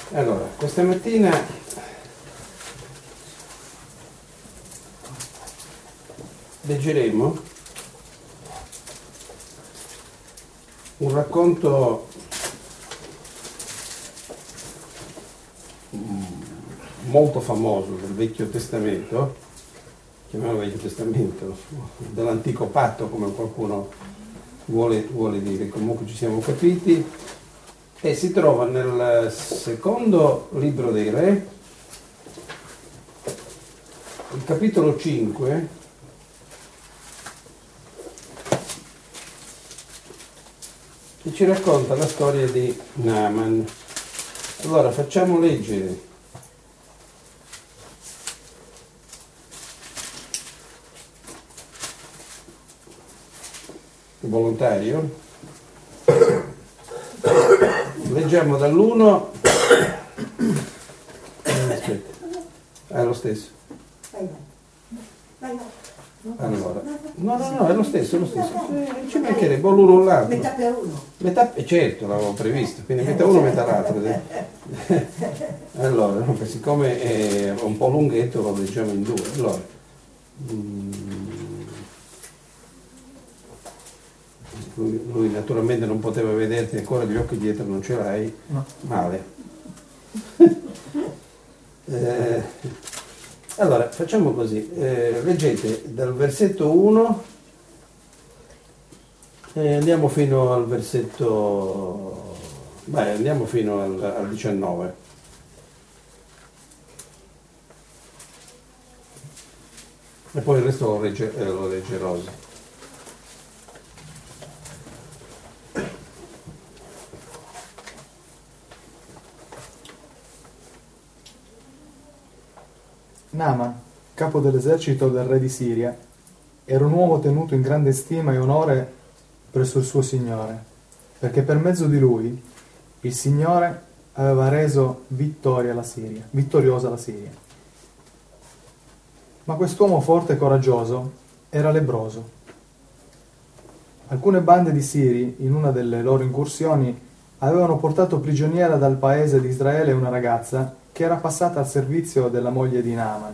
Allora, questa mattina leggeremo un racconto molto famoso del Vecchio Testamento, chiamiamolo Vecchio Testamento, dell'Antico Patto, come qualcuno vuole dire, comunque ci siamo capiti, e si trova nel secondo libro dei Re, il capitolo 5, che ci racconta la storia di Naaman. Allora facciamo leggere il volontario. Leggiamo dall'1. Aspetta, è lo stesso. Allora, no, è lo stesso. Ci mancherebbe l'uno o l'altro. Metà per uno. Certo, l'avevo previsto, quindi metà uno, metà l'altro. Allora, siccome è un po' lunghetto, lo leggiamo in due. Allora, lui naturalmente non poteva vederti, ancora gli occhi dietro non ce l'hai, no. Male. Allora, facciamo così, leggete dal versetto 1 e andiamo fino al versetto, andiamo fino al 19. E poi il resto lo legge Rosa. Naaman, capo dell'esercito del re di Siria, era un uomo tenuto in grande stima e onore presso il suo Signore, perché per mezzo di lui il Signore aveva reso vittoriosa la Siria. Ma quest'uomo forte e coraggioso era lebbroso. Alcune bande di Siri, in una delle loro incursioni, avevano portato prigioniera dal paese di Israele una ragazza che era passata al servizio della moglie di Naaman.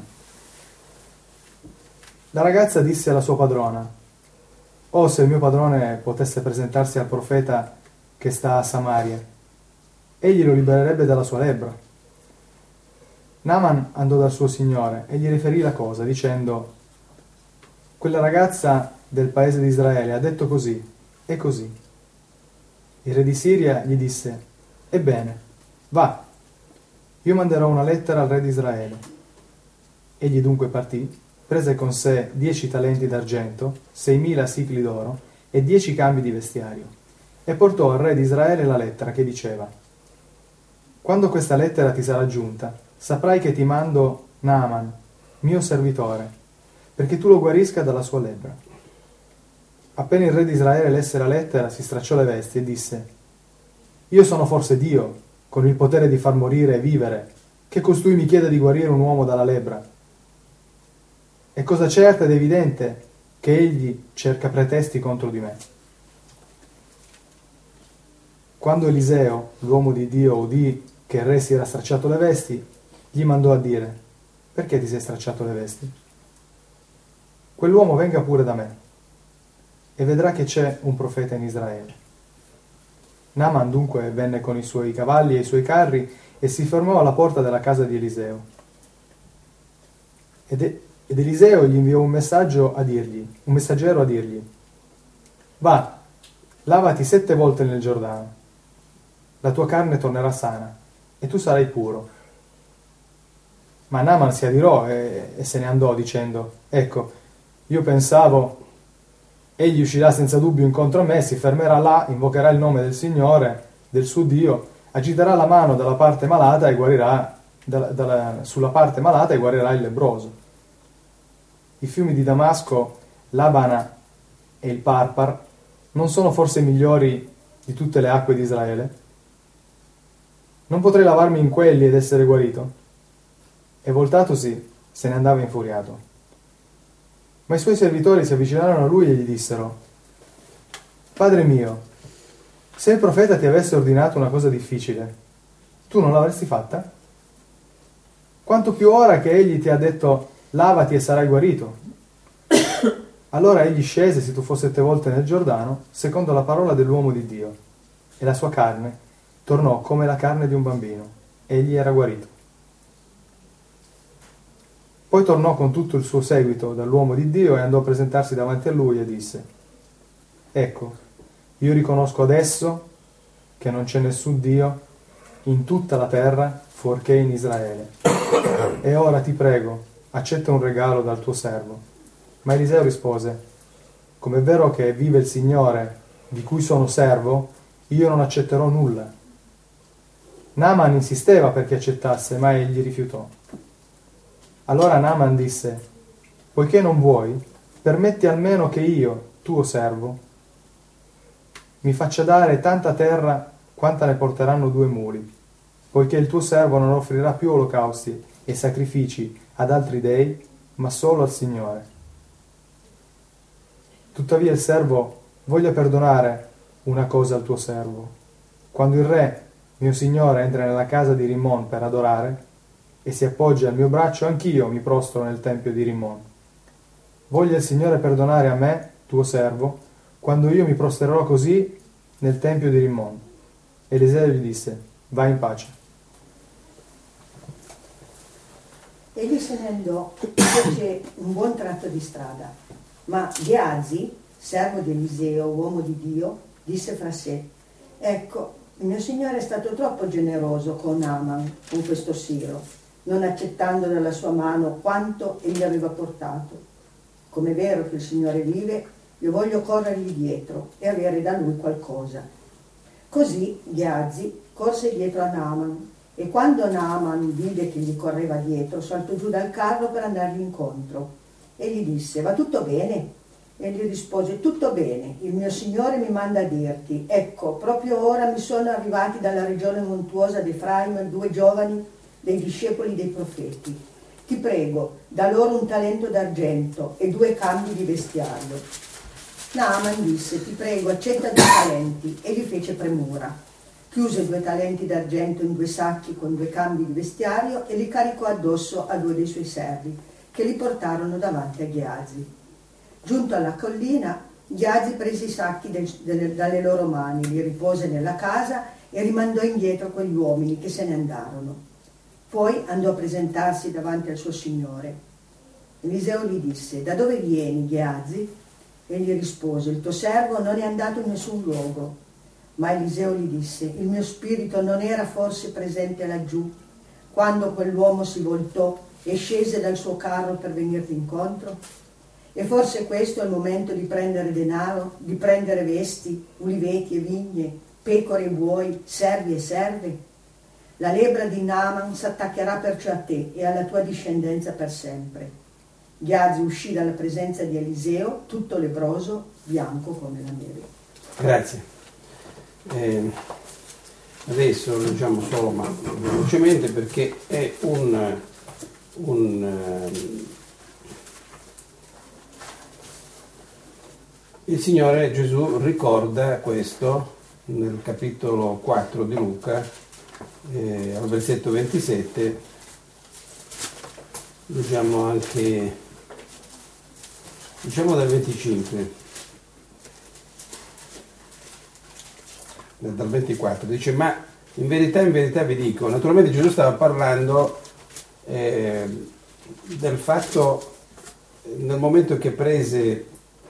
La ragazza disse alla sua padrona: «Oh, se il mio padrone potesse presentarsi al profeta che sta a Samaria, egli lo libererebbe dalla sua lebbra». Naaman andò dal suo signore e gli riferì la cosa, dicendo: «Quella ragazza del paese di Israele ha detto così e così». Il re di Siria gli disse: «Ebbene, va, io manderò una lettera al re di Israele». Egli dunque partì, prese con sé 10 talenti d'argento, 6.000 sicli d'oro e 10 cambi di vestiario, e portò al re di Israele la lettera che diceva: «Quando questa lettera ti sarà giunta, saprai che ti mando Naaman, mio servitore, perché tu lo guarisca dalla sua lebbra». Appena il re di Israele lesse la lettera, si stracciò le vesti e disse: «Io sono forse Dio, con il potere di far morire e vivere, che costui mi chiede di guarire un uomo dalla lebbra? È cosa certa ed evidente che egli cerca pretesti contro di me». Quando Eliseo, l'uomo di Dio, udì che il re si era stracciato le vesti, gli mandò a dire: «Perché ti sei stracciato le vesti? Quell'uomo venga pure da me e vedrà che c'è un profeta in Israele». Naaman dunque venne con i suoi cavalli e i suoi carri e si fermò alla porta della casa di Eliseo. Ed Eliseo gli inviò un messaggero a dirgli: «Va, lavati 7 volte nel Giordano, la tua carne tornerà sana e tu sarai puro». Ma Naaman si adirò e se ne andò dicendo: «Ecco, io pensavo, egli uscirà senza dubbio incontro a me, si fermerà là, invocherà il nome del Signore, del suo Dio, agiterà la mano dalla parte malata e guarirà sulla parte malata e guarirà il lebbroso. I fiumi di Damasco, l'Abana e il Parpar non sono forse migliori di tutte le acque di Israele? Non potrei lavarmi in quelli ed essere guarito?» E voltatosi se ne andava infuriato. Ma i suoi servitori si avvicinarono a lui e gli dissero: «Padre mio, se il profeta ti avesse ordinato una cosa difficile, tu non l'avresti fatta? Quanto più ora che egli ti ha detto lavati e sarai guarito. Allora egli scese e si tuffò 7 volte nel Giordano, secondo la parola dell'uomo di Dio, e la sua carne tornò come la carne di un bambino. Egli era guarito. Poi tornò con tutto il suo seguito dall'uomo di Dio e andò a presentarsi davanti a lui e disse: ecco, io riconosco adesso che non c'è nessun Dio in tutta la terra fuorché in Israele. E ora ti prego, accetta un regalo dal tuo servo. Ma Eliseo rispose: come è vero che vive il Signore di cui sono servo, io non accetterò nulla. Naaman insisteva perché accettasse, ma egli rifiutò. Allora Naaman disse: poiché non vuoi, permetti almeno che io, tuo servo, mi faccia dare tanta terra quanta ne porteranno 2 muli, poiché il tuo servo non offrirà più olocausti e sacrifici ad altri dei, ma solo al Signore. Tuttavia il servo voglia perdonare una cosa al tuo servo. Quando il re, mio signore, entra nella casa di Rimmon per adorare e si appoggia al mio braccio, anch'io mi prostro nel tempio di Rimmon. Voglia il Signore perdonare a me, tuo servo, quando io mi prosterò così nel tempio di Rimmon. Eliseo gli disse: vai in pace. Egli se ne andò e fece un buon tratto di strada, ma Geazi, servo di Eliseo, uomo di Dio, disse fra sé: ecco, il mio signore è stato troppo generoso con Naaman, con questo siro, non accettando dalla sua mano quanto egli aveva portato. Come è vero che il Signore vive, io voglio corrergli dietro e avere da lui qualcosa. Così Geazi corse dietro a Naaman, e quando Naaman vide che gli correva dietro, saltò giù dal carro per andargli incontro e gli disse: va tutto bene? E gli rispose: tutto bene, il mio Signore mi manda a dirti, ecco, proprio ora mi sono arrivati dalla regione montuosa d'Efraim 2 giovani dei discepoli dei profeti. Ti prego, da loro un talento d'argento e 2 cambi di vestiario. Naaman disse: ti prego, accetta 2 talenti, e gli fece premura. Chiuse 2 talenti d'argento in 2 sacchi con 2 cambi di vestiario e li caricò addosso a 2 dei suoi servi, che li portarono davanti a Geazi. Giunto alla collina, Geazi prese i sacchi dalle loro mani, li ripose nella casa e rimandò indietro quegli uomini che se ne andarono. Poi andò a presentarsi davanti al suo signore. Eliseo gli disse: da dove vieni, Geazi? Egli rispose: il tuo servo non è andato in nessun luogo. Ma Eliseo gli disse: il mio spirito non era forse presente laggiù, quando quell'uomo si voltò e scese dal suo carro per venirti incontro? E forse questo è il momento di prendere denaro, di prendere vesti, uliveti e vigne, pecore e buoi, servi e serve? La lebbra di Naaman s'attaccherà perciò a te e alla tua discendenza per sempre. Geazi uscì dalla presenza di Eliseo, tutto lebbroso, bianco come la neve. Grazie. Adesso leggiamo solo, ma velocemente, perché è il Signore Gesù ricorda questo nel capitolo 4 di Luca, al versetto 27. Leggiamo anche, diciamo dal 25. Dal 24 dice: ma in verità vi dico. Naturalmente Gesù stava parlando del fatto, nel momento che prese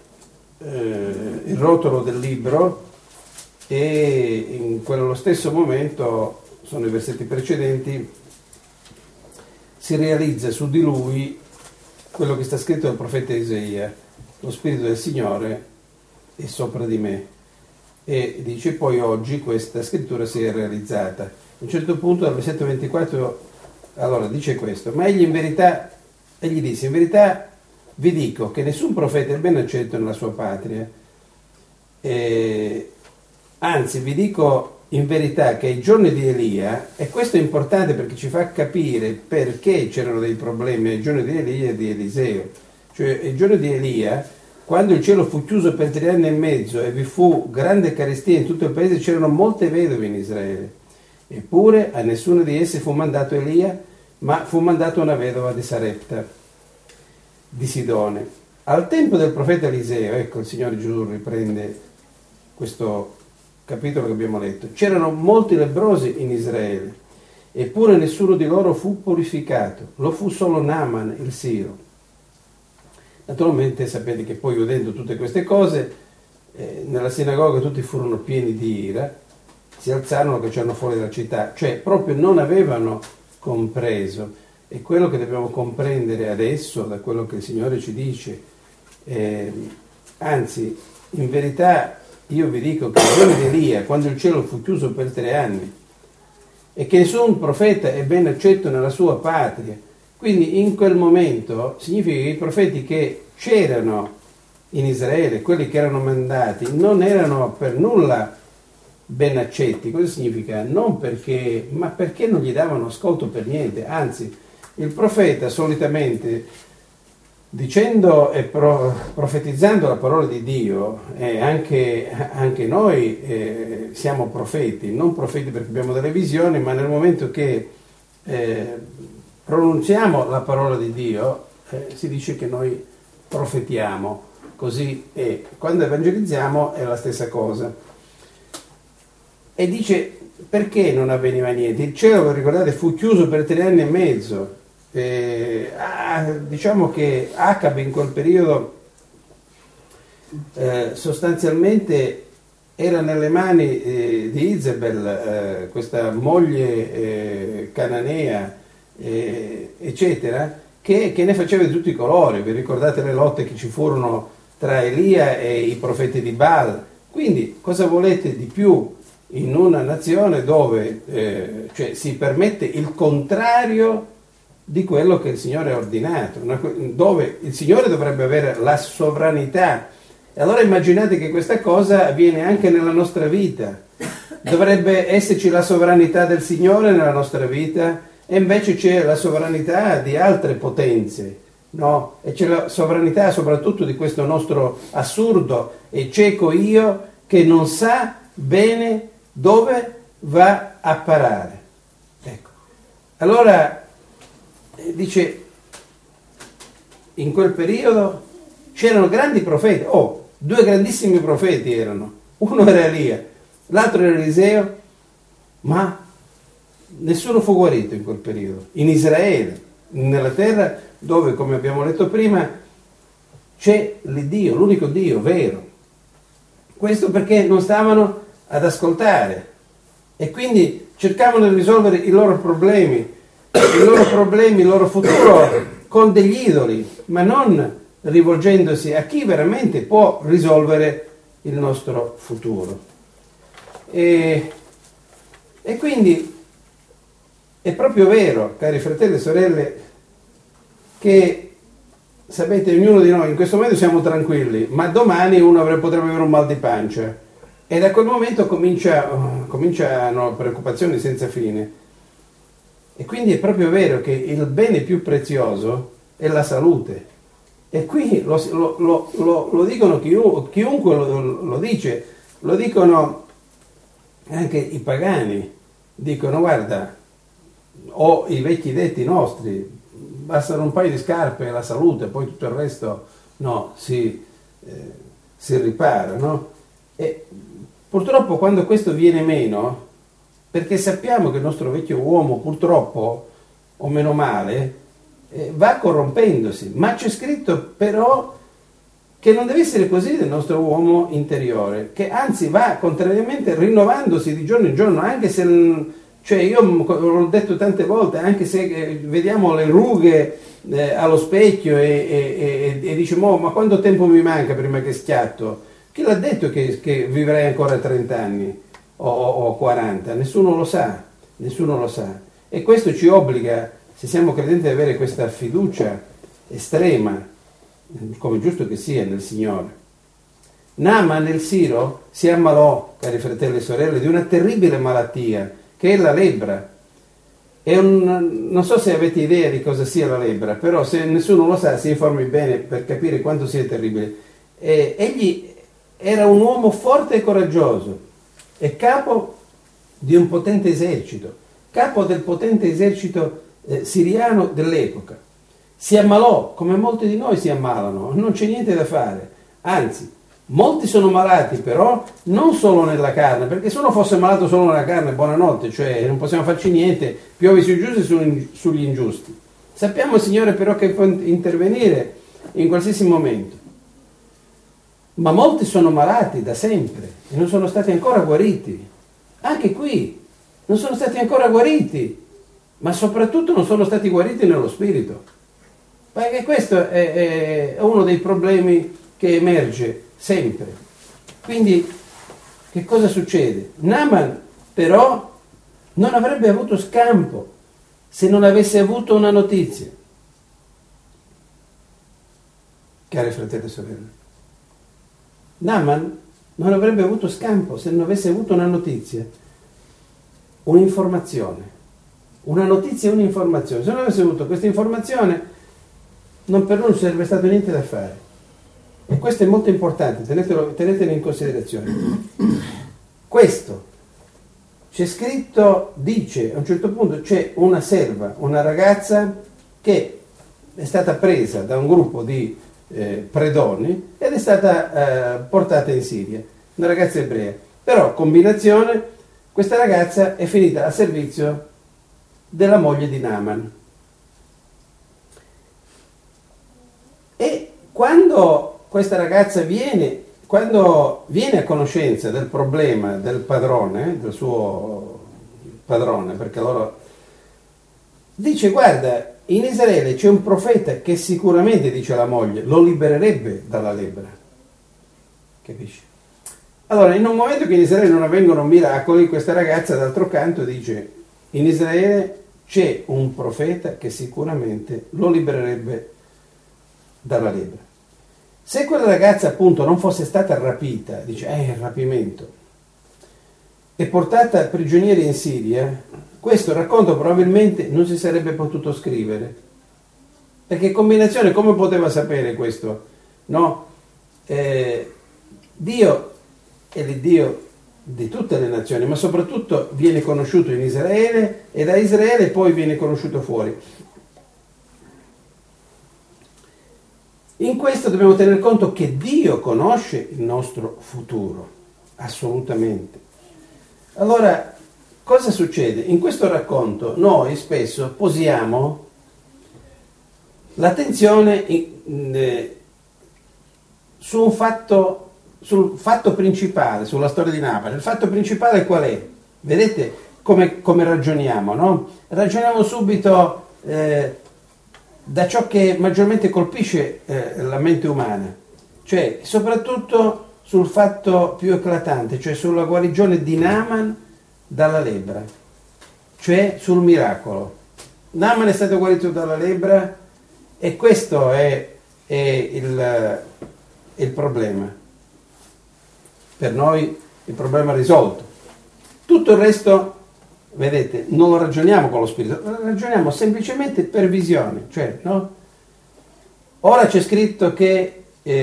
il rotolo del libro, e in quello stesso momento, sono i versetti precedenti, si realizza su di lui quello che sta scritto dal profeta Isaia: lo Spirito del Signore è sopra di me. E dice: poi oggi questa scrittura si è realizzata. A un certo punto, dal versetto 24, allora dice questo: ma egli disse: in verità vi dico che nessun profeta è ben accetto nella sua patria. Anzi, vi dico in verità che ai giorni di Elia, e questo è importante perché ci fa capire perché c'erano dei problemi ai giorni di Elia e di Eliseo. Cioè, ai giorni di Elia, quando il cielo fu chiuso per 3 anni e mezzo e vi fu grande carestia in tutto il paese, c'erano molte vedove in Israele. Eppure a nessuno di essi fu mandato Elia, ma fu mandata una vedova di Sarepta, di Sidone. Al tempo del profeta Eliseo, ecco il Signore Gesù riprende questo capitolo che abbiamo letto, c'erano molti lebbrosi in Israele, eppure nessuno di loro fu purificato, lo fu solo Naaman il Siro. Naturalmente sapete che poi, udendo tutte queste cose, nella sinagoga tutti furono pieni di ira, si alzarono che c'erano fuori dalla città, cioè proprio non avevano compreso. E quello che dobbiamo comprendere adesso, da quello che il Signore ci dice, anzi, in verità io vi dico che il giorno di Elia, quando il cielo fu chiuso per 3 anni, e che nessun profeta è ben accetto nella sua patria, quindi in quel momento significa che i profeti che c'erano in Israele, quelli che erano mandati, non erano per nulla ben accetti. Cosa significa? Non perché, ma perché non gli davano ascolto per niente. Anzi, il profeta solitamente, dicendo e profetizzando la parola di Dio, anche noi siamo profeti, non profeti perché abbiamo delle visioni, ma nel momento che pronunziamo la parola di Dio, si dice che noi profetiamo, così è. Quando evangelizziamo è la stessa cosa. E dice, perché non avveniva niente? Il cielo, ricordate, fu chiuso per 3 anni e mezzo. Diciamo che Acabe in quel periodo sostanzialmente era nelle mani di Izebel, questa moglie cananea, eccetera, che ne faceva di tutti i colori. Vi ricordate le lotte che ci furono tra Elia e i profeti di Baal? Quindi cosa volete di più in una nazione dove cioè, si permette il contrario di quello che il Signore ha ordinato, dove il Signore dovrebbe avere la sovranità? E allora immaginate che questa cosa avviene anche nella nostra vita. Dovrebbe esserci la sovranità del Signore nella nostra vita, e invece c'è la sovranità di altre potenze, no? E c'è la sovranità soprattutto di questo nostro assurdo e cieco io che non sa bene dove va a parare. Ecco. Allora dice, in quel periodo c'erano grandi profeti, 2 grandissimi profeti erano, uno era Elia, l'altro era Eliseo, ma nessuno fu guarito in quel periodo, in Israele, nella terra dove, come abbiamo letto prima, c'è l'Iddio, l'unico Dio vero. Questo perché non stavano ad ascoltare e quindi cercavano di risolvere i loro problemi, il loro futuro con degli idoli, ma non rivolgendosi a chi veramente può risolvere il nostro futuro. E quindi è proprio vero, cari fratelli e sorelle, che sapete, ognuno di noi in questo momento siamo tranquilli, ma domani uno potrebbe avere un mal di pancia e da quel momento cominciano preoccupazioni senza fine. E quindi è proprio vero che il bene più prezioso è la salute. E qui lo dicono chiunque lo dice, lo dicono anche i pagani, dicono guarda, o i vecchi detti nostri, bastano un paio di scarpe e la salute, poi tutto il resto no, si ripara, no? E purtroppo quando questo viene meno, perché sappiamo che il nostro vecchio uomo purtroppo, o meno male, va corrompendosi, ma c'è scritto però che non deve essere così del nostro uomo interiore, che anzi va contrariamente rinnovandosi di giorno in giorno, anche se, cioè io l'ho detto tante volte, anche se vediamo le rughe allo specchio e diciamo ma quanto tempo mi manca prima che schiatto? Chi l'ha detto che vivrei ancora 30 anni o 40? Nessuno lo sa. E questo ci obbliga, se siamo credenti, ad avere questa fiducia estrema, come giusto che sia, nel Signore. Naaman il Siro si ammalò, cari fratelli e sorelle, di una terribile malattia, che è la lebbra. Non so se avete idea di cosa sia la lebbra, però se nessuno lo sa si informi bene per capire quanto sia terribile. Egli era un uomo forte e coraggioso e capo di un potente esercito, capo del potente esercito siriano dell'epoca. Si ammalò, come molti di noi si ammalano, non c'è niente da fare. Anzi, molti sono malati, però non solo nella carne, perché se uno fosse malato solo nella carne, buonanotte, cioè non possiamo farci niente, piove sui giusti e sugli ingiusti. Sappiamo, Signore, però che può intervenire in qualsiasi momento. Ma molti sono malati da sempre e non sono stati ancora guariti. Anche qui non sono stati ancora guariti, ma soprattutto non sono stati guariti nello spirito. Perché questo è uno dei problemi che emerge sempre. Quindi che cosa succede? Naaman però non avrebbe avuto scampo se non avesse avuto una notizia. Cari fratelli e sorelle, Naaman non avrebbe avuto scampo se non avesse avuto una notizia, un'informazione. Una notizia e un'informazione. Se non avesse avuto questa informazione, non per lui non sarebbe stato niente da fare. E questo è molto importante, tenetelo in considerazione. Questo c'è scritto, dice a un certo punto, c'è una serva, una ragazza che è stata presa da un gruppo di predoni ed è stata portata in Siria, una ragazza ebrea. Però, combinazione, questa ragazza è finita a servizio della moglie di Naaman. E quando questa ragazza viene a conoscenza del problema del padrone, del suo padrone, perché loro dice: guarda, in Israele c'è un profeta che sicuramente, dice la moglie, lo libererebbe dalla lebbra. Capisci? Allora, in un momento che in Israele non avvengono miracoli, questa ragazza d'altro canto dice: in Israele c'è un profeta che sicuramente lo libererebbe dalla lebbra. Se quella ragazza appunto non fosse stata rapita, dice il rapimento, e portata prigioniera in Siria, questo racconto probabilmente non si sarebbe potuto scrivere. Perché combinazione, come poteva sapere questo? No? Dio è l'Iddio di tutte le nazioni, ma soprattutto viene conosciuto in Israele e da Israele poi viene conosciuto fuori. In questo dobbiamo tener conto che Dio conosce il nostro futuro, assolutamente. Allora, cosa succede? In questo racconto noi spesso posiamo l'attenzione sul fatto principale, sulla storia di Naaman. Il fatto principale qual è? Vedete come ragioniamo, no? Ragioniamo subito da ciò che maggiormente colpisce la mente umana, cioè soprattutto sul fatto più eclatante, cioè sulla guarigione di Naaman dalla lebbra, cioè sul miracolo. Naaman è stato guarito dalla lebbra e questo è il problema. Per noi il problema è risolto. Tutto il resto, vedete, non lo ragioniamo con lo spirito, lo ragioniamo semplicemente per visione, cioè, no? Ora c'è scritto che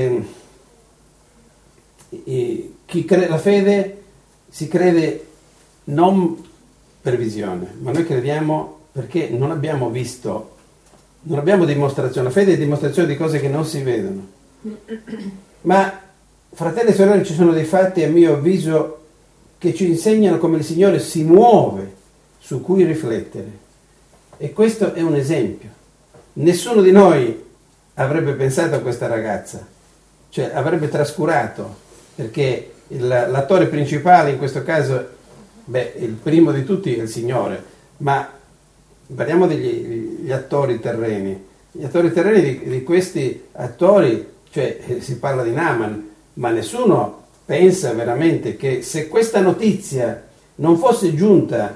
la fede si crede non per visione, ma noi crediamo perché non abbiamo visto, non abbiamo dimostrazione. La fede è dimostrazione di cose che non si vedono. Ma, fratelli e sorelle, ci sono dei fatti, a mio avviso, che ci insegnano come il Signore si muove, su cui riflettere. E questo è un esempio. Nessuno di noi avrebbe pensato a questa ragazza, cioè avrebbe trascurato, perché l'attore principale in questo caso, il primo di tutti è il Signore, ma parliamo degli attori terreni. Gli attori terreni di questi attori, cioè si parla di Naaman, ma nessuno pensa veramente che se questa notizia non fosse giunta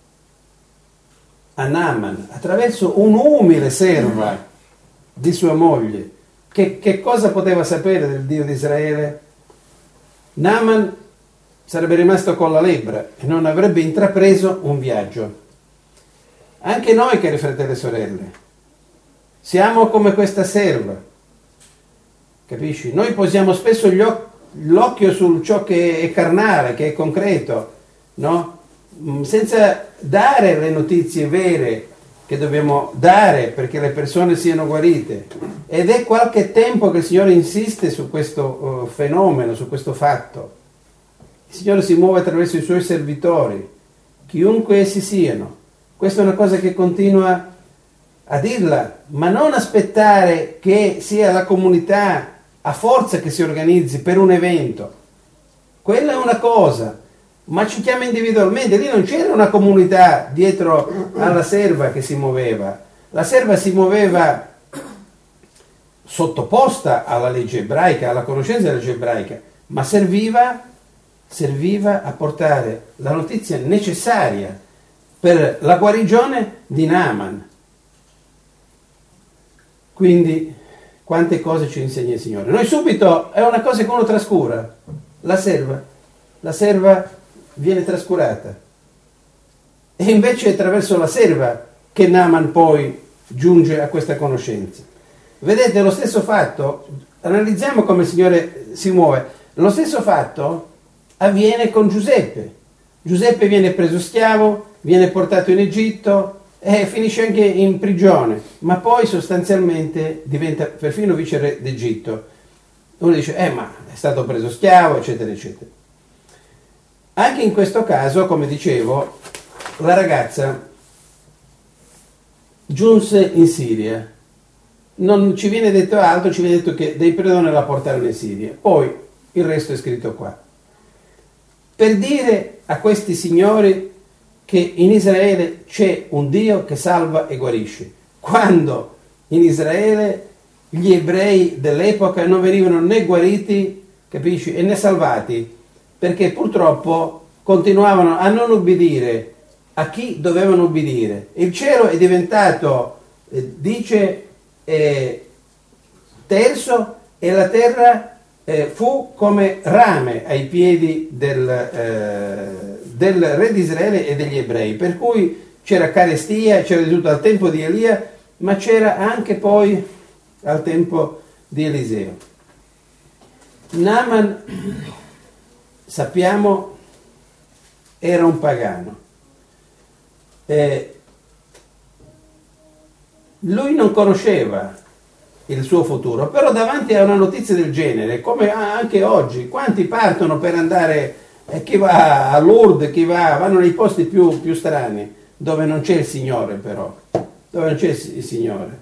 a Naaman attraverso un'umile serva di sua moglie, che cosa poteva sapere del Dio di Israele? Naaman sarebbe rimasto con la lebbra e non avrebbe intrapreso un viaggio. Anche noi, cari fratelli e sorelle, siamo come questa serva, capisci? Noi posiamo spesso l'occhio su ciò che è carnale, che è concreto, no? senza dare le notizie vere che dobbiamo dare perché le persone siano guarite. Ed è qualche tempo che il Signore insiste su questo fenomeno, su questo fatto. Il Signore si muove attraverso i Suoi servitori, chiunque essi siano. Questa è una cosa che continua a dirla, ma non aspettare che sia la comunità a forza che si organizzi per un evento. Quella è una cosa, ma ci chiama individualmente. Lì non c'era una comunità dietro alla serva che si muoveva. La serva si muoveva sottoposta alla legge ebraica, alla conoscenza della legge ebraica, ma serviva a portare la notizia necessaria per la guarigione di Naaman. Quindi quante cose ci insegna il Signore. Noi subito, è una cosa che uno trascura, la serva viene trascurata, e invece è attraverso la serva che Naaman poi giunge a questa conoscenza. Vedete, lo stesso fatto, analizziamo come il Signore si muove, lo stesso fatto avviene con Giuseppe. Giuseppe viene preso schiavo, viene portato in Egitto e finisce anche in prigione, ma poi sostanzialmente diventa perfino viceré d'Egitto. Uno dice, ma è stato preso schiavo, eccetera, eccetera. Anche in questo caso, come dicevo, la ragazza giunse in Siria. Non ci viene detto altro, ci viene detto che dei predoni la portarono in Siria. Poi il resto è scritto qua. Per dire a questi signori che in Israele c'è un Dio che salva e guarisce, quando in Israele gli ebrei dell'epoca non venivano né guariti, capisci, e né salvati, perché purtroppo continuavano a non ubbidire a chi dovevano ubbidire. Il cielo è diventato, terso, e la terra fu come rame ai piedi del re di Israele e degli ebrei, per cui c'era carestia, c'era di tutto al tempo di Elia, ma c'era anche poi al tempo di Eliseo. Naaman, sappiamo, era un pagano. Lui non conosceva il suo futuro, però davanti a una notizia del genere, come anche oggi, quanti partono per andare, chi va a Lourdes, vanno nei posti più strani, dove non c'è il Signore, però, dove non c'è il Signore.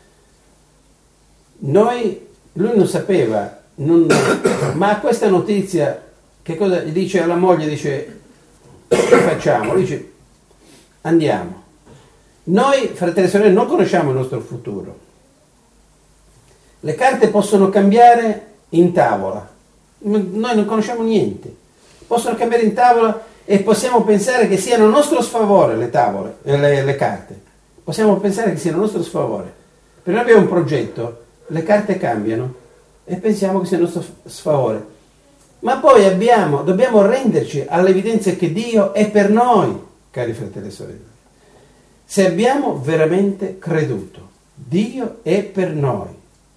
Lui non sapeva, ma questa notizia, che cosa dice alla moglie? Dice, che facciamo? Dice, andiamo. Noi, fratelli e sorelle, non conosciamo il nostro futuro. Le carte possono cambiare in tavola. Noi non conosciamo niente. Possono cambiare in tavola e possiamo pensare che siano a nostro sfavore le tavole, le carte. Possiamo pensare che siano a nostro sfavore. Per noi abbiamo un progetto, le carte cambiano e pensiamo che sia a nostro sfavore. Ma poi dobbiamo renderci all'evidenza che Dio è per noi, cari fratelli e sorelle. Se abbiamo veramente creduto, Dio è per noi.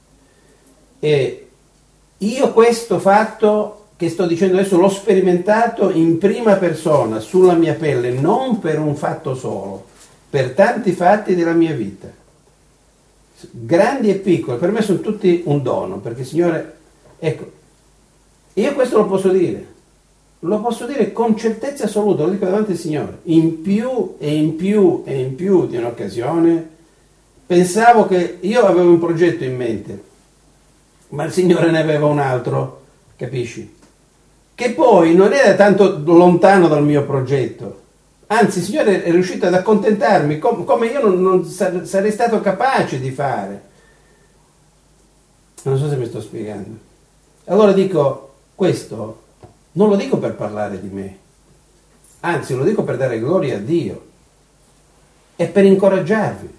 E io questo fatto che sto dicendo adesso l'ho sperimentato in prima persona, sulla mia pelle, non per un fatto solo, per tanti fatti della mia vita, grandi e piccoli. Per me sono tutti un dono, perché il Signore, ecco, io questo lo posso dire con certezza assoluta, lo dico davanti al Signore. In più di un'occasione pensavo che io avevo un progetto in mente, ma il Signore ne aveva un altro, capisci? Che poi non era tanto lontano dal mio progetto, anzi il Signore è riuscito ad accontentarmi come io non sarei stato capace di fare. Non so se mi sto spiegando. Allora dico, questo non lo dico per parlare di me, anzi lo dico per dare gloria a Dio e per incoraggiarvi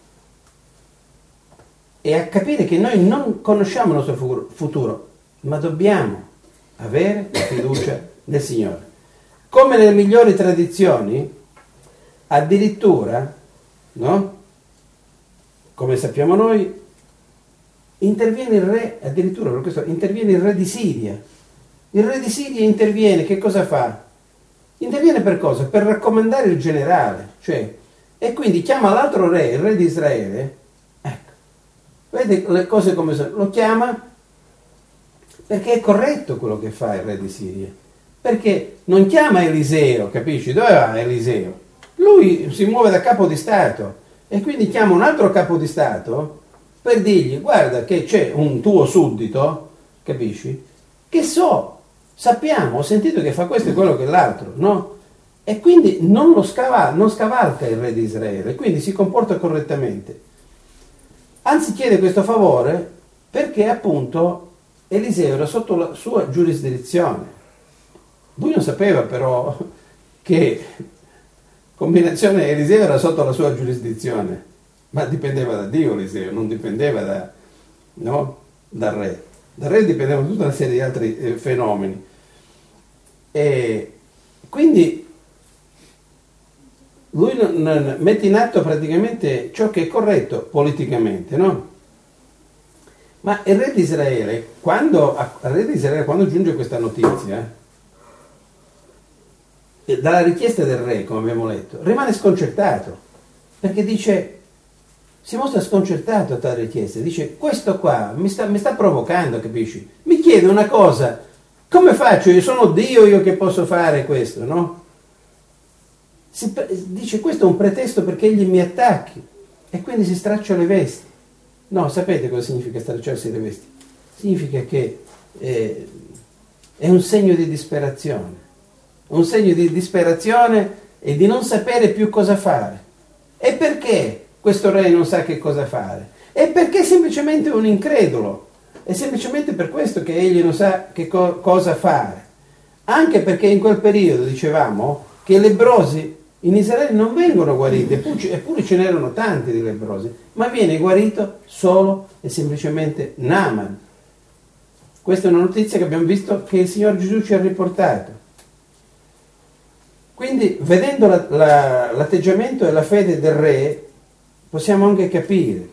e a capire che noi non conosciamo il nostro futuro, ma dobbiamo avere la fiducia nel Signore. Come nelle migliori tradizioni, addirittura, no? Come sappiamo noi, interviene il re, addirittura per questo interviene il re di Siria. Il re di Siria interviene, che cosa fa? Interviene per cosa? Per raccomandare il generale, cioè, e quindi chiama l'altro re, il re di Israele, ecco, vede le cose come sono, lo chiama perché è corretto quello che fa il re di Siria, perché non chiama Eliseo, capisci? Dove va Eliseo? Lui si muove da capo di Stato e quindi chiama un altro capo di Stato per dirgli guarda che c'è un tuo suddito, capisci? Che sappiamo, ho sentito che fa questo e quello che l'altro, no? E quindi non scavalca il re di Israele, quindi si comporta correttamente. Anzi chiede questo favore perché appunto Eliseo era sotto la sua giurisdizione. Lui non sapeva però che combinazione Eliseo era sotto la sua giurisdizione, ma dipendeva da Dio Eliseo, non dipendeva dal re. Dal re dipendeva tutta una serie di altri fenomeni. E quindi lui mette in atto praticamente ciò che è corretto politicamente, no? Ma il re di Israele, quando giunge questa notizia, dalla richiesta del re, come abbiamo letto, rimane sconcertato, perché si mostra sconcertato a tale richiesta, dice questo qua mi sta provocando, capisci? Mi chiede una cosa, come faccio? Io sono Dio, io che posso fare questo, no? Dice questo è un pretesto perché egli mi attacchi e quindi si straccia le vesti. No, sapete cosa significa stracciarsi le vesti? Significa che è un segno di disperazione. Un segno di disperazione e di non sapere più cosa fare. E perché questo re non sa che cosa fare? E perché semplicemente è un incredulo. È semplicemente per questo che egli non sa che cosa fare. Anche perché in quel periodo dicevamo che i lebbrosi in Israele non vengono guariti, eppure ce n'erano tanti di lebbrosi, ma viene guarito solo e semplicemente Naaman. Questa è una notizia che abbiamo visto che il Signore Gesù ci ha riportato. Quindi, vedendo l'atteggiamento e la fede del re, possiamo anche capire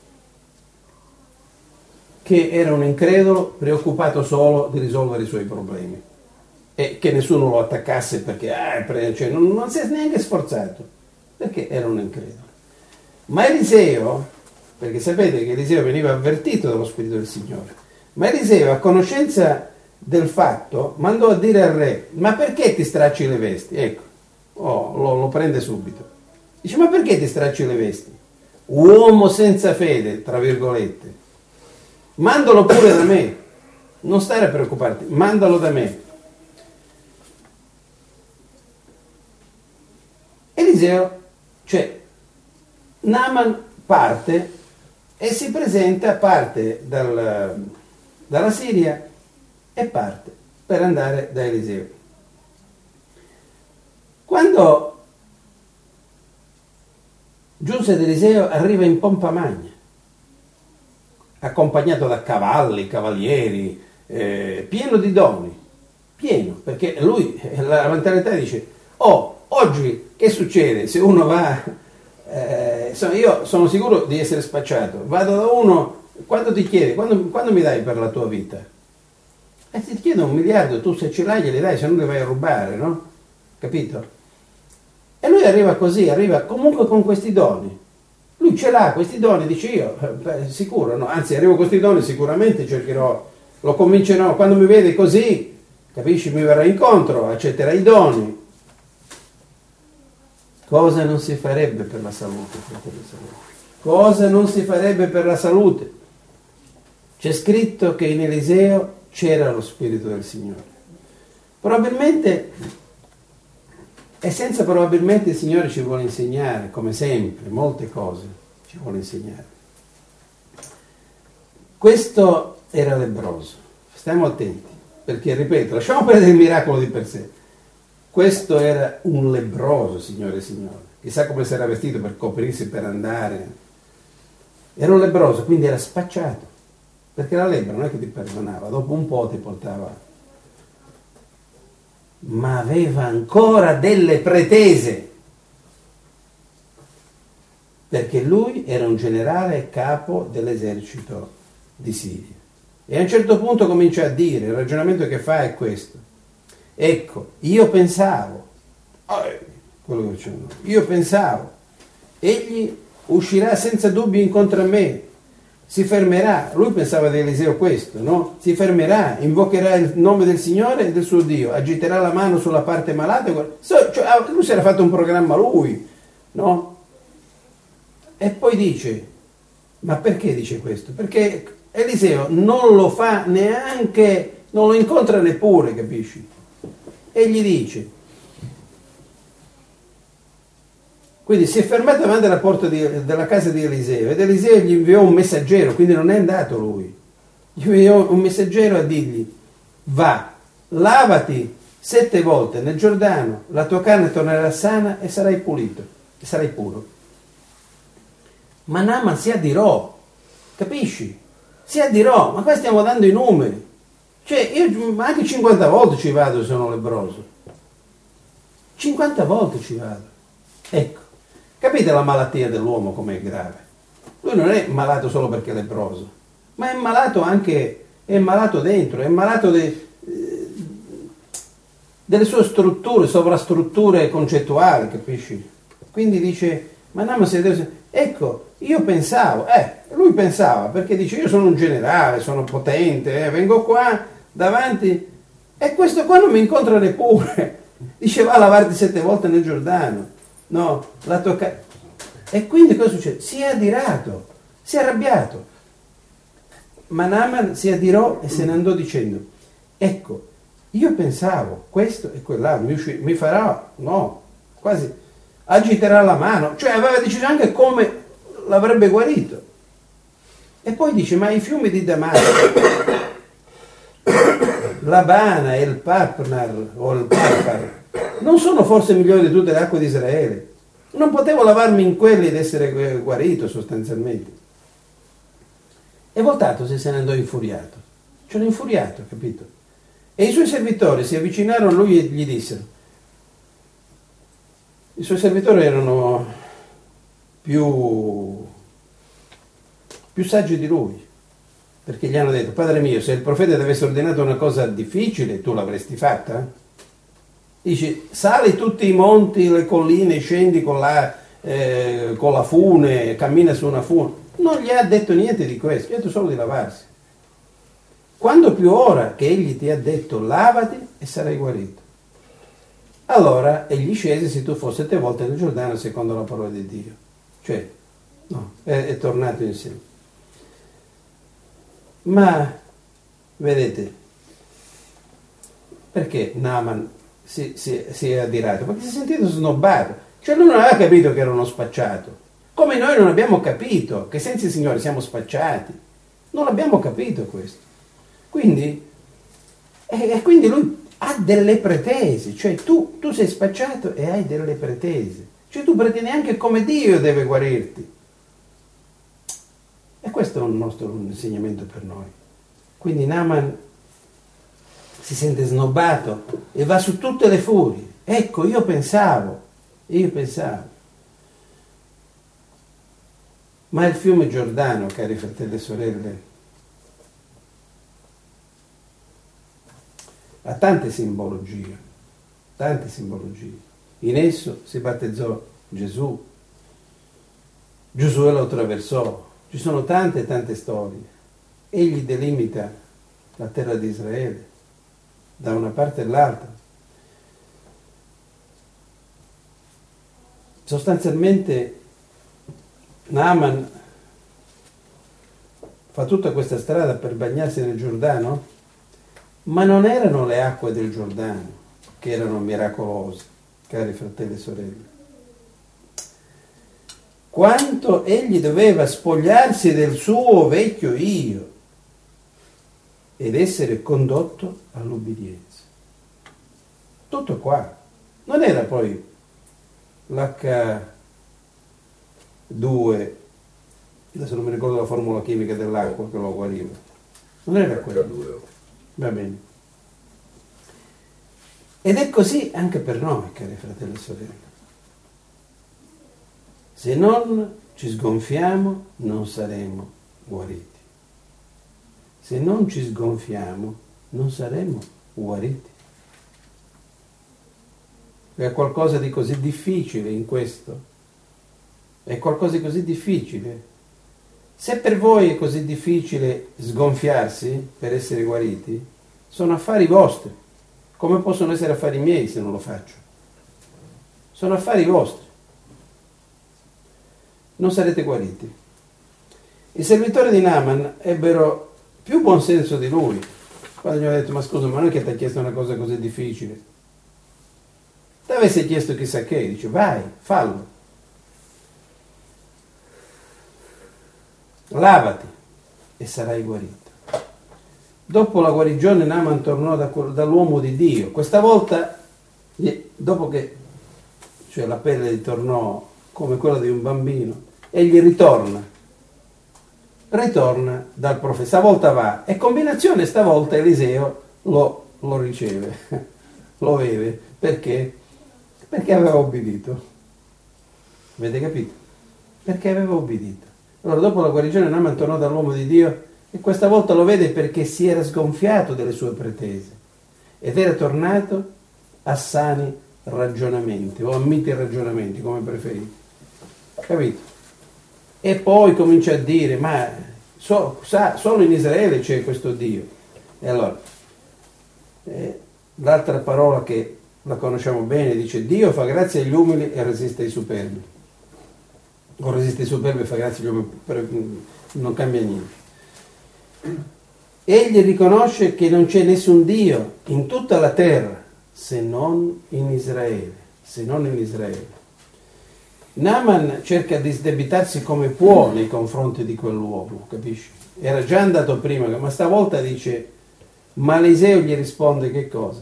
che era un incredulo preoccupato solo di risolvere i suoi problemi e che nessuno lo attaccasse perché cioè, non si è neanche sforzato, perché era un incredulo. Ma Eliseo, perché sapete che Eliseo veniva avvertito dallo Spirito del Signore, ma Eliseo, a conoscenza del fatto, mandò a dire al re: ma perché ti stracci le vesti? Ecco, lo prende subito. Dice: ma perché ti stracci le vesti? Uomo senza fede, tra virgolette, mandalo pure da me, non stare a preoccuparti, mandalo da me. Eliseo, cioè Naaman, parte e si presenta, parte dalla Siria e parte per andare da Eliseo. Quando giunse ad Eliseo, arriva in pompa magna, accompagnato da cavalli, cavalieri, pieno di doni, pieno, perché lui, la mentalità dice: oggi che succede se uno va, io sono sicuro di essere spacciato, vado da uno, quanto ti chiede, quando mi dai per la tua vita? E ti chiede 1 miliardo, tu se ce l'hai glieli dai, se non li vai a rubare, no? Capito? E lui arriva così, arriva comunque con questi doni. Lui ce l'ha questi doni, dice: io, sicuro, no? Anzi, arrivo con questi doni, sicuramente cercherò, lo convincerò, quando mi vede così, capisci, mi verrà incontro, accetterà i doni. Cosa non si farebbe per la salute, fratelli? Cosa non si farebbe per la salute? C'è scritto che in Eliseo c'era lo Spirito del Signore. Probabilmente, e senza probabilmente, il Signore ci vuole insegnare, come sempre, molte cose ci vuole insegnare. Questo era lebbroso, stiamo attenti, perché, ripeto, lasciamo perdere il miracolo di per sé. Questo era un lebbroso, signore e signori. Chissà come si era vestito per coprirsi, per andare. Era un lebbroso, quindi era spacciato. Perché la lebbra non è che ti perdonava, dopo un po' ti portava. Ma aveva ancora delle pretese. Perché lui era un generale e capo dell'esercito di Siria. E a un certo punto comincia a dire, il ragionamento che fa è questo: ecco, io pensavo quello che facciamo noi. Io pensavo, egli uscirà senza dubbio incontro a me, si fermerà, lui pensava di Eliseo questo, no? Si fermerà, invocherà il nome del Signore e del suo Dio, agiterà la mano sulla parte malata, cioè, lui si era fatto un programma lui, no? E poi dice, ma perché dice questo? Perché Eliseo non lo fa neanche, non lo incontra neppure, capisci? E gli dice, quindi si è fermato davanti alla porta della casa di Eliseo ed Eliseo gli inviò un messaggero, quindi non è andato lui, gli inviò un messaggero a dirgli, va, lavati 7 volte nel Giordano, la tua carne tornerà sana e sarai pulito, e sarai puro. Ma Naaman si adirò, capisci? Si adirò, ma qua stiamo dando i numeri, cioè io anche 50 volte ci vado se sono lebbroso, 50 volte ci vado, ecco. Capite la malattia dell'uomo com'è grave? Lui non è malato solo perché è lebbroso, ma è malato anche, è malato dentro, è malato delle sue strutture, sovrastrutture concettuali, capisci? Quindi dice, ma Naaman si è detto, ecco, io pensavo, lui pensava, perché dice, io sono un generale, sono potente, vengo qua davanti, e questo qua non mi incontra neppure, dice, va a lavarti 7 volte nel Giordano. No, la tocca. E quindi cosa succede? Si è adirato, si è arrabbiato. Ma Naaman si adirò e se ne andò dicendo, ecco, io pensavo questo e quell'altro, mi farà, no, quasi, agiterà la mano, cioè aveva deciso anche come l'avrebbe guarito. E poi dice, ma i fiumi di Damasco, l'Abana e il Papnar, o il Papar, non sono forse migliori di tutte le acque di Israele? Non potevo lavarmi in quelli ed essere guarito sostanzialmente. E voltatosi e se ne andò infuriato. C'era infuriato, capito? E i suoi servitori si avvicinarono a lui e gli dissero. I suoi servitori erano più saggi di lui, perché gli hanno detto, padre mio, se il profeta ti avesse ordinato una cosa difficile, tu l'avresti fatta? Dice, sali tutti i monti, le colline, scendi con la fune, cammina su una fune. Non gli ha detto niente di questo, gli ha detto solo di lavarsi. Quando più ora che egli ti ha detto lavati e sarai guarito. Allora egli scese e si tuffò 7 volte nel Giordano secondo la parola di Dio. Cioè, no, è tornato insieme. Ma, vedete, perché Naaman si è adirato? Perché si è sentito snobbato. Cioè lui non aveva capito che era uno spacciato. Come noi non abbiamo capito che senza il Signore siamo spacciati. Non l'abbiamo capito questo. Quindi lui ha delle pretese. Cioè tu sei spacciato e hai delle pretese. Cioè tu pretendi anche come Dio deve guarirti. E questo è un nostro insegnamento per noi. Quindi Naaman si sente snobbato e va su tutte le furie. Ecco, io pensavo. Ma il fiume Giordano, cari fratelli e sorelle, ha tante simbologie. In esso si battezzò Gesù, Giosuè lo attraversò, ci sono tante storie. Egli delimita la terra di Israele da una parte all'altra. Sostanzialmente Naaman fa tutta questa strada per bagnarsi nel Giordano, ma non erano le acque del Giordano che erano miracolose, cari fratelli e sorelle. Quanto egli doveva spogliarsi del suo vecchio io ed essere condotto all'obbedienza. Tutto qua. Non era poi l'H2, adesso non mi ricordo la formula chimica dell'acqua che lo guariva. Non era quello. Va bene. Ed è così anche per noi, cari fratelli e sorelle. Se non ci sgonfiamo, non saremo guariti. Se non ci sgonfiamo, non saremo guariti. È qualcosa di così difficile in questo. È qualcosa di così difficile. Se per voi è così difficile sgonfiarsi per essere guariti, sono affari vostri. Come possono essere affari miei se non lo faccio? Sono affari vostri. Non sarete guariti. I servitori di Naaman ebbero più buon senso di lui quando gli hanno detto: ma scusa, ma noi che ti ha chiesto una cosa così difficile? Ti avessi chiesto chissà che, dice: vai, fallo. Lavati e sarai guarito. Dopo la guarigione Naaman tornò dall'uomo di Dio. Questa volta, dopo che la pelle gli tornò come quella di un bambino, egli ritorna dal profeta. Stavolta va, e combinazione stavolta Eliseo lo riceve, lo vede. Perché? Perché aveva obbedito. Avete capito? Perché aveva obbedito. Allora dopo la guarigione Naaman tornò dall'uomo di Dio e questa volta lo vede perché si era sgonfiato delle sue pretese ed era tornato a sani ragionamenti o a miti ragionamenti, come preferite. Capito? E poi comincia a dire: ma solo in Israele c'è questo Dio. E allora l'altra parola che la conosciamo bene dice: Dio fa grazia agli umili e resiste ai superbi. O resiste ai superbi e fa grazia agli umili, non cambia niente. Egli riconosce che non c'è nessun Dio in tutta la terra se non in Israele. Naaman cerca di sdebitarsi come può nei confronti di quell'uomo, capisci? Era già andato prima, ma stavolta dice, ma Eliseo gli risponde che cosa?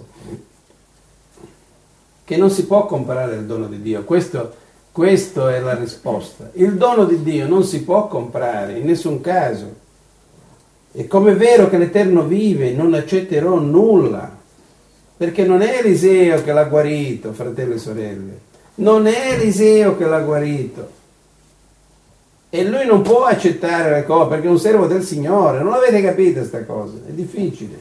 Che non si può comprare il dono di Dio. Questa è la risposta. Il dono di Dio non si può comprare in nessun caso. E come è vero che l'Eterno vive, non accetterò nulla, perché non è Eliseo che l'ha guarito, fratelli e sorelle, non è Eliseo che l'ha guarito, e lui non può accettare le cose, perché è un servo del Signore. Non l'avete capito sta cosa? È difficile.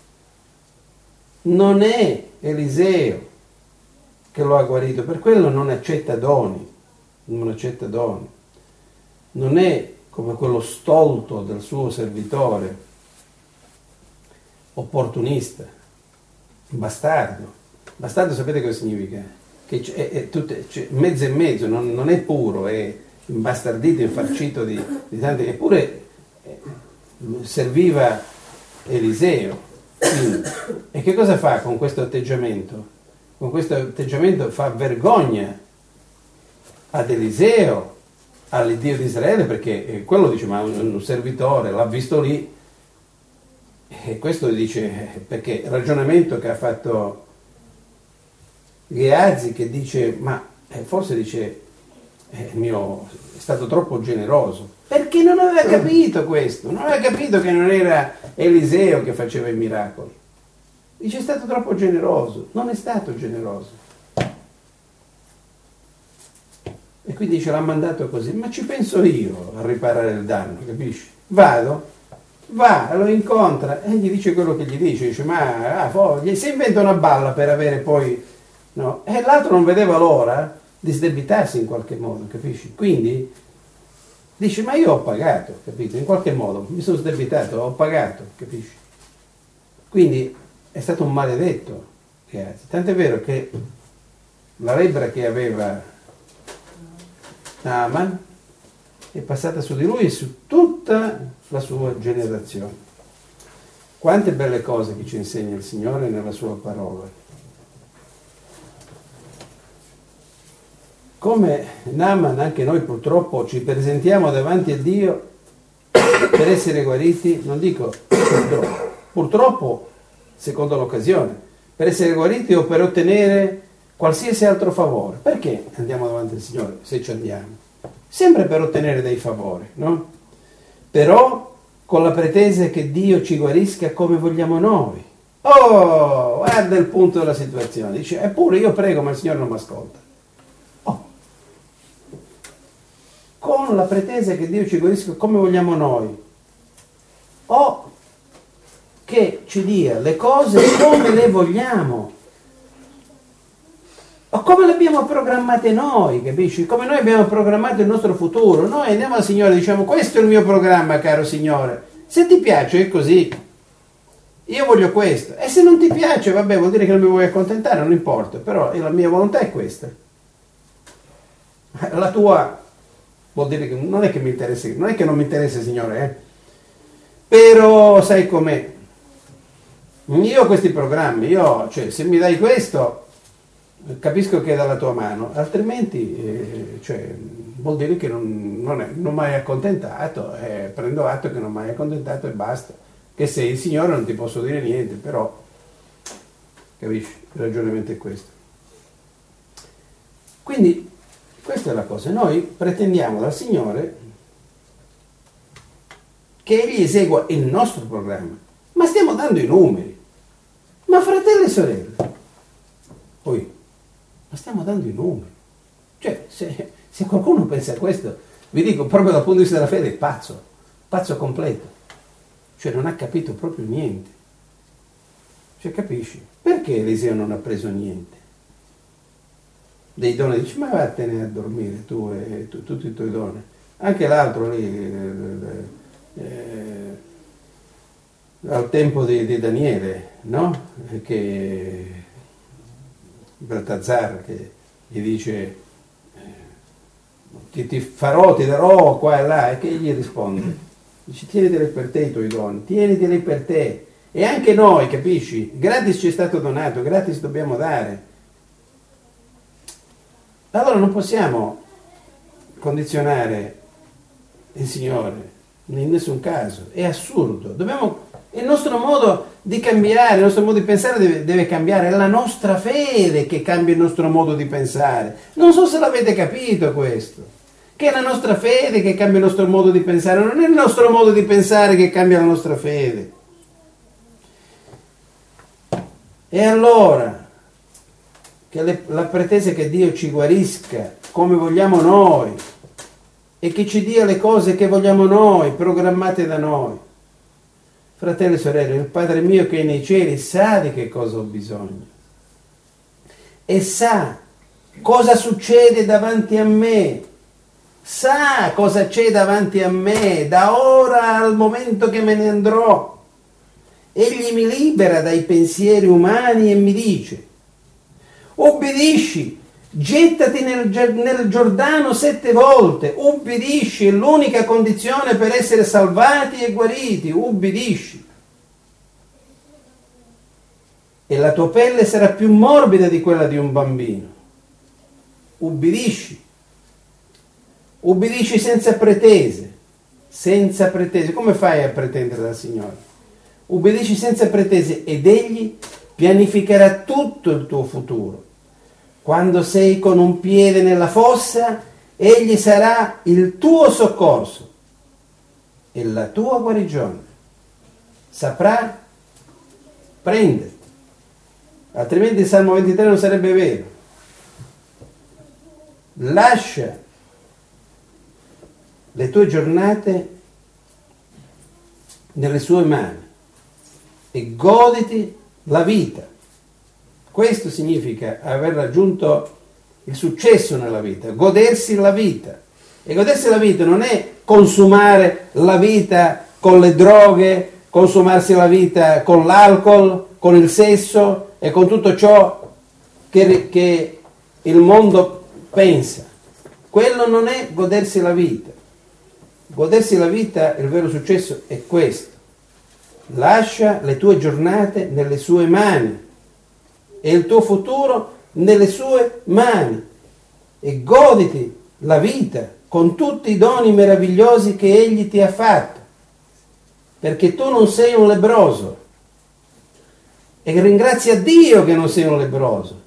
Non è Eliseo che lo ha guarito, per quello non accetta doni, non è come quello stolto del suo servitore, opportunista, bastardo. Bastardo sapete cosa significa? Che è mezzo e mezzo, non è puro, è imbastardito, infarcito di tanti, eppure serviva Eliseo. E che cosa fa con questo atteggiamento? Con questo atteggiamento fa vergogna ad Eliseo, all'Iddio di Israele, perché quello dice, ma un servitore l'ha visto lì, e questo dice, perché il ragionamento che ha fatto Gehazi, che dice, ma forse dice, è stato troppo generoso, perché non aveva capito questo, non aveva capito che non era Eliseo che faceva i miracoli. Dice, è stato troppo generoso, non è stato generoso. E quindi ce l'ha mandato così, ma ci penso io a riparare il danno, capisci? Va, lo incontra e gli dice quello che gli dice, ma si inventa una balla per avere poi, no? E l'altro non vedeva l'ora di sdebitarsi in qualche modo, capisci? Quindi dice, ma io ho pagato, capito? In qualche modo mi sono sdebitato, ho pagato, capisci? Quindi è stato un maledetto, tant'è vero che la lebbra che aveva Naaman è passata su di lui e su tutta la sua generazione. Quante belle cose che ci insegna il Signore nella sua parola. Come Naaman, anche noi purtroppo ci presentiamo davanti a Dio per essere guariti, non dico purtroppo, secondo l'occasione, per essere guariti o per ottenere qualsiasi altro favore. Perché andiamo davanti al Signore, se ci andiamo? Sempre per ottenere dei favori, no? Però con la pretesa che Dio ci guarisca come vogliamo noi. Oh, guarda il punto della situazione. Dice, eppure io prego ma il Signore non mi ascolta. Oh. Con la pretesa che Dio ci guarisca come vogliamo noi. O che ci dia le cose come le vogliamo. o come le abbiamo programmate noi, capisci? Come noi abbiamo programmato il nostro futuro. Noi andiamo al Signore e diciamo: questo è il mio programma, caro Signore, se ti piace è così, io voglio questo, e se non ti piace, vabbè, vuol dire che non mi vuoi accontentare, non importa, però la mia volontà è questa. La tua vuol dire che non è che mi interessa, non è che non mi interessa, Signore, però sai com'è, io ho questi programmi, cioè, se mi dai questo capisco che è dalla tua mano, altrimenti cioè, vuol dire che non mi hai accontentato, prendo atto che non mi hai accontentato e basta, che sei il Signore non ti posso dire niente, però capisci, il ragionamento è questo. Quindi questa è la cosa, noi pretendiamo dal Signore che Egli esegua il nostro programma, ma stiamo dando i numeri. Ma fratelli e sorelle, poi, ma stiamo dando i numeri. Cioè, se qualcuno pensa a questo, vi dico, proprio dal punto di vista della fede, è pazzo completo. Cioè, non ha capito proprio niente. Cioè, capisci? Perché Eliseo non ha preso niente? Dei doni, dici, ma vattene a dormire tu e tutti i tuoi doni. Anche l'altro lì, al tempo di Daniele, no? Che Beltazzar che gli dice ti darò qua e là, e che gli risponde? Dice: tieniteli per te i tuoi doni, tieniteli per te. E anche noi, capisci? Gratis ci è stato donato, gratis dobbiamo dare. Allora non possiamo condizionare il Signore in nessun caso, è assurdo. Il nostro modo di cambiare, il nostro modo di pensare deve cambiare, è la nostra fede che cambia il nostro modo di pensare. Non so se l'avete capito questo, che è la nostra fede che cambia il nostro modo di pensare, non è il nostro modo di pensare che cambia la nostra fede. E allora che la pretesa che Dio ci guarisca come vogliamo noi e che ci dia le cose che vogliamo noi, programmate da noi. Fratelli e sorelle, il Padre mio che è nei cieli sa di che cosa ho bisogno e sa cosa succede davanti a me, sa cosa c'è davanti a me da ora al momento che me ne andrò. Egli mi libera dai pensieri umani e mi dice: obbedisci, gettati nel Giordano 7 volte, ubbidisci, è l'unica condizione per essere salvati e guariti, ubbidisci. E la tua pelle sarà più morbida di quella di un bambino. Ubbidisci. Ubbidisci senza pretese. Senza pretese. Come fai a pretendere dal Signore? Ubbidisci senza pretese ed Egli pianificherà tutto il tuo futuro. Quando sei con un piede nella fossa, Egli sarà il tuo soccorso e la tua guarigione. Saprà prenderti. Altrimenti il Salmo 23 non sarebbe vero. Lascia le tue giornate nelle sue mani e goditi la vita. Questo significa aver raggiunto il successo nella vita, godersi la vita. E godersi la vita non è consumare la vita con le droghe, consumarsi la vita con l'alcol, con il sesso e con tutto ciò che il mondo pensa. Quello non è godersi la vita. Godersi la vita, il vero successo è questo. Lascia le tue giornate nelle sue mani e il tuo futuro nelle sue mani e goditi la vita con tutti i doni meravigliosi che Egli ti ha fatto, perché tu non sei un lebbroso e ringrazia Dio che non sei un lebbroso.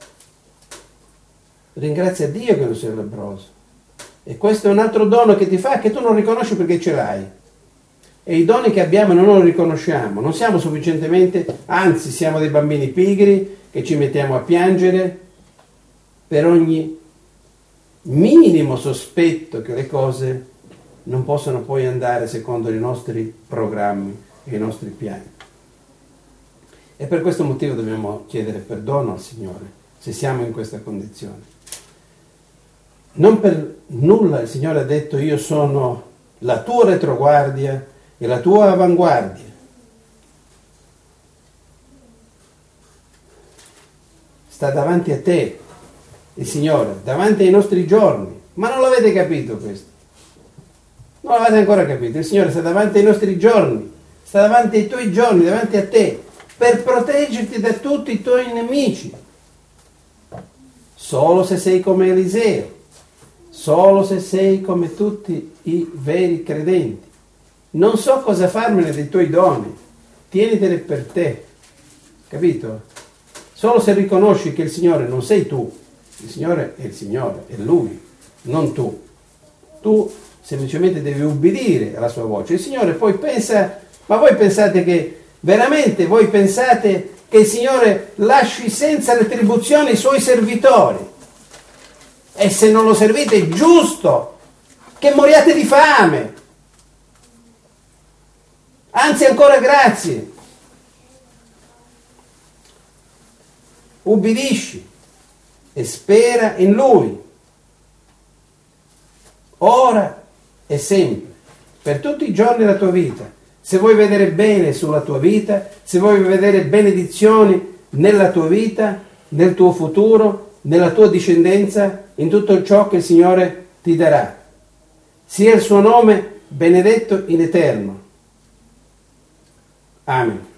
Ringrazia Dio che non sei un lebbroso. E questo è un altro dono che ti fa, che tu non riconosci perché ce l'hai. E i doni che abbiamo non li riconosciamo, non siamo sufficientemente, anzi siamo dei bambini pigri che ci mettiamo a piangere per ogni minimo sospetto che le cose non possono poi andare secondo i nostri programmi e i nostri piani. E per questo motivo dobbiamo chiedere perdono al Signore. se siamo in questa condizione. Non per nulla il Signore ha detto: io sono la tua retroguardia e la tua avanguardia. Sta davanti a te il Signore, davanti ai nostri giorni. Ma non l'avete capito questo? Non l'avete ancora capito? Il Signore sta davanti ai nostri giorni, sta davanti ai tuoi giorni, davanti a te, per proteggerti da tutti i tuoi nemici. Solo se sei come Eliseo, solo se sei come tutti i veri credenti. Non so cosa farmene dei tuoi doni, tienitene per te, capito? Solo se riconosci che il Signore non sei tu, il Signore, è Lui, non tu. Tu semplicemente devi ubbidire alla sua voce. Il Signore poi pensa, ma voi pensate che, veramente voi pensate che il Signore lasci senza retribuzione i suoi servitori? E se non lo servite è giusto che moriate di fame. Anzi, ancora grazie. Ubbidisci e spera in Lui, ora e sempre, per tutti i giorni della tua vita. Se vuoi vedere bene sulla tua vita, se vuoi vedere benedizioni nella tua vita, nel tuo futuro, nella tua discendenza, in tutto ciò che il Signore ti darà. Sia il suo nome benedetto in eterno. Amen.